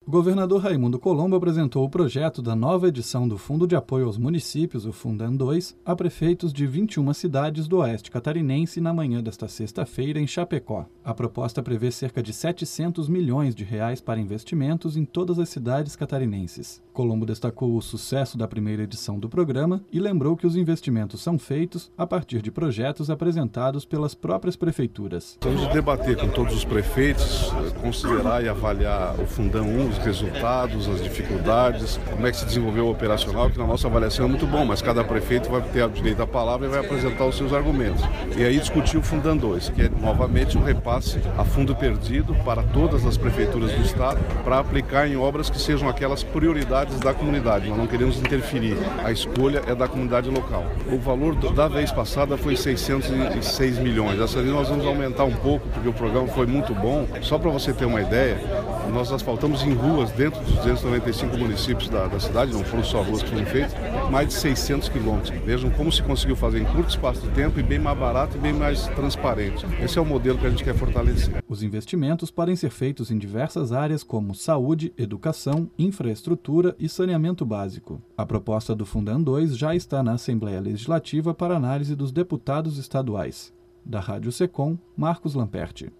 O governador Raimundo Colombo apresentou o projeto da nova edição do Fundo de Apoio aos Municípios, o Fundam II, a prefeitos de 21 cidades do Oeste Catarinense na manhã desta sexta-feira em Chapecó. A proposta prevê cerca de 700 milhões de reais para investimentos em todas as cidades catarinenses. Colombo destacou o sucesso da primeira edição do programa e lembrou que os investimentos são feitos a partir de projetos apresentados pelas próprias prefeituras. Vamos debater com todos os prefeitos, considerar e avaliar o Fundam I, os resultados, as dificuldades, como é que se desenvolveu o operacional, que na nossa avaliação é muito bom, mas cada prefeito vai ter o direito à palavra e vai apresentar os seus argumentos. E aí discutir o Fundam II, que é novamente um repasse a fundo perdido para todas as prefeituras do estado, para aplicar em obras que sejam aquelas prioridades da comunidade. Nós não queremos interferir, a escolha é da comunidade local. O valor da vez passada foi 606 milhões, dessa vez nós vamos aumentar um pouco, porque o programa foi muito bom. Só para você ter uma ideia, nós asfaltamos em ruas dentro dos 295 municípios da cidade, não foram só ruas que foram feitas, mais de 600 quilômetros. Vejam como se conseguiu fazer em curto espaço de tempo e bem mais barato e bem mais transparente. Esse é o modelo que a gente quer fortalecer. Os investimentos podem ser feitos em diversas áreas como saúde, educação, infraestrutura e saneamento básico. A proposta do Fundam II já está na Assembleia Legislativa para análise dos deputados estaduais. Da Rádio Secom, Marcos Lamperti.